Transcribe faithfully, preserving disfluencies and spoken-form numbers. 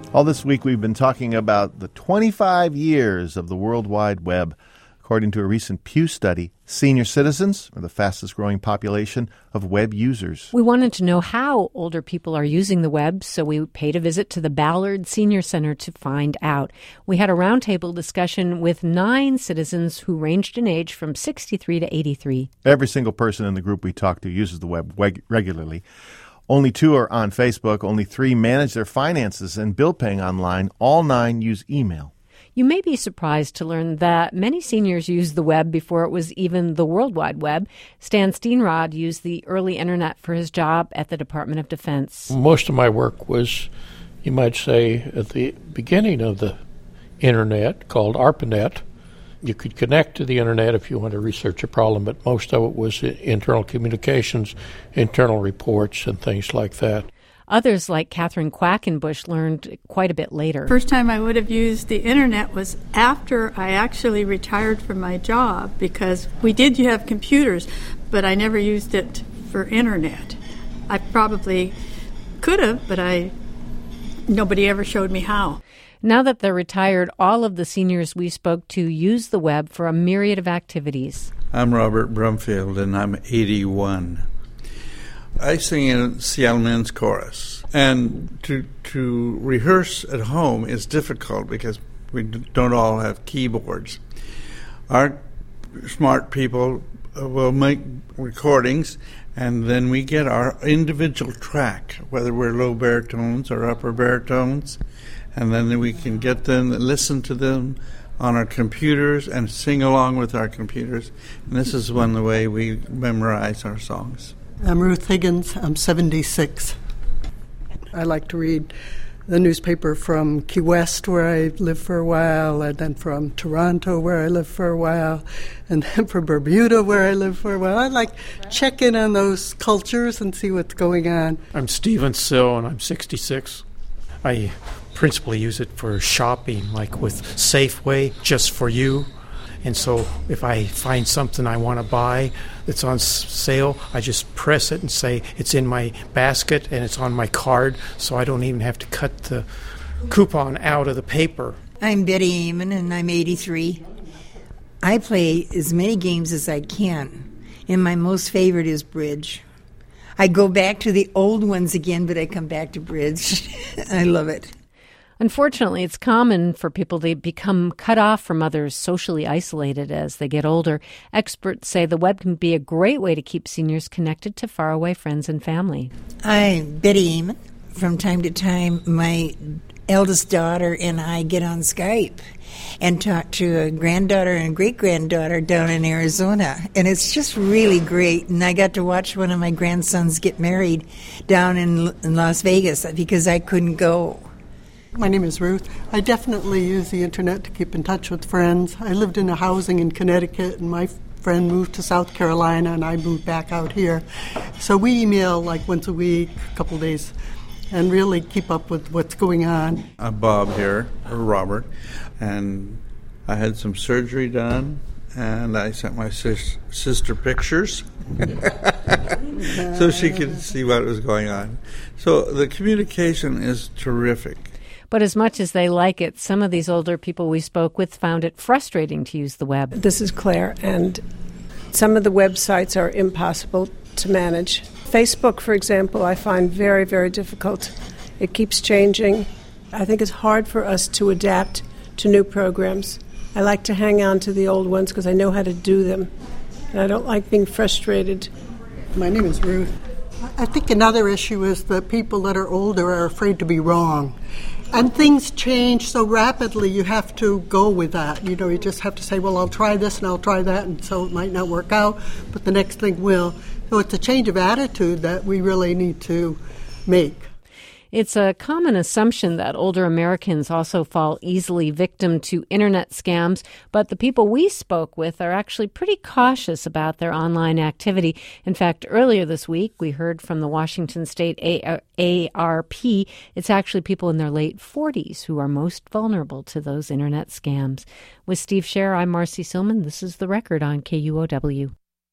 All this week we've been talking about the twenty-five years of the World Wide Web. According to a recent Pew study, senior citizens are the fastest growing population of web users. We wanted to know how older people are using the web, so we paid a visit to the Ballard Senior Center to find out. We had a roundtable discussion with nine citizens who ranged in age from sixty-three to eighty-three. Every single person in the group we talked to uses the web reg- regularly. Only two are on Facebook. Only three manage their finances and bill paying online. All nine use email. You may be surprised to learn that many seniors used the web before it was even the World Wide Web. Stan Steenrod used the early internet for his job at the Department of Defense. Most of my work was, you might say, at the beginning of the internet, called ARPANET. You could connect to the internet if you want to research a problem, but most of it was internal communications, internal reports, and things like that. Others, like Catherine Quackenbush, learned quite a bit later. First time I would have used the internet was after I actually retired from my job, because we did have computers, but I never used it for internet. I probably could have, but I nobody ever showed me how. Now that they're retired, all of the seniors we spoke to use the web for a myriad of activities. I'm Robert Brumfield, and I'm eighty-one. I sing in Seattle Men's Chorus, and to to rehearse at home is difficult because we don't all have keyboards. Our smart people will make recordings, and then we get our individual track, whether we're low baritones or upper baritones, and then we can get them, listen to them on our computers and sing along with our computers. And this is one the way we memorize our songs. I'm Ruth Higgins. I'm seventy-six. I like to read the newspaper from Key West, where I lived for a while, and then from Toronto, where I lived for a while, and then from Bermuda, where I lived for a while. I like check in on those cultures and see what's going on. I'm Stephen Sill, and I'm sixty-six. I principally use it for shopping, like with Safeway, Just For You. And so if I find something I want to buy that's on sale, I just press it and say it's in my basket and it's on my card, so I don't even have to cut the coupon out of the paper. I'm Betty Eamon, and I'm eighty-three. I play as many games as I can, and my most favorite is bridge. I go back to the old ones again, but I come back to bridge. I love it. Unfortunately, it's common for people to become cut off from others, socially isolated as they get older. Experts say the web can be a great way to keep seniors connected to faraway friends and family. I'm Betty Eamon. From time to time, my eldest daughter and I get on Skype and talk to a granddaughter and great-granddaughter down in Arizona. And it's just really great. And I got to watch one of my grandsons get married down in, in Las Vegas because I couldn't go. My name is Ruth. I definitely use the internet to keep in touch with friends. I lived in a housing in Connecticut, and my friend moved to South Carolina, and I moved back out here. So we email like once a week, a couple of days, and really keep up with what's going on. I'm Bob here, or Robert, and I had some surgery done, and I sent my sis- sister pictures so she could see what was going on. So the communication is terrific. But as much as they like it, some of these older people we spoke with found it frustrating to use the web. This is Claire, and some of the websites are impossible to manage. Facebook, for example, I find very, very difficult. It keeps changing. I think it's hard for us to adapt to new programs. I like to hang on to the old ones because I know how to do them, and I don't like being frustrated. My name is Ruth. I think another issue is that people that are older are afraid to be wrong. And things change so rapidly, you have to go with that. You know, you just have to say, well, I'll try this and I'll try that, and so it might not work out, but the next thing will. So it's a change of attitude that we really need to make. It's a common assumption that older Americans also fall easily victim to internet scams, but the people we spoke with are actually pretty cautious about their online activity. In fact, earlier this week, we heard from the Washington State A R P. It's actually people in their late forties who are most vulnerable to those internet scams. With Steve Scher, I'm Marcy Silman. This is The Record on K U O W.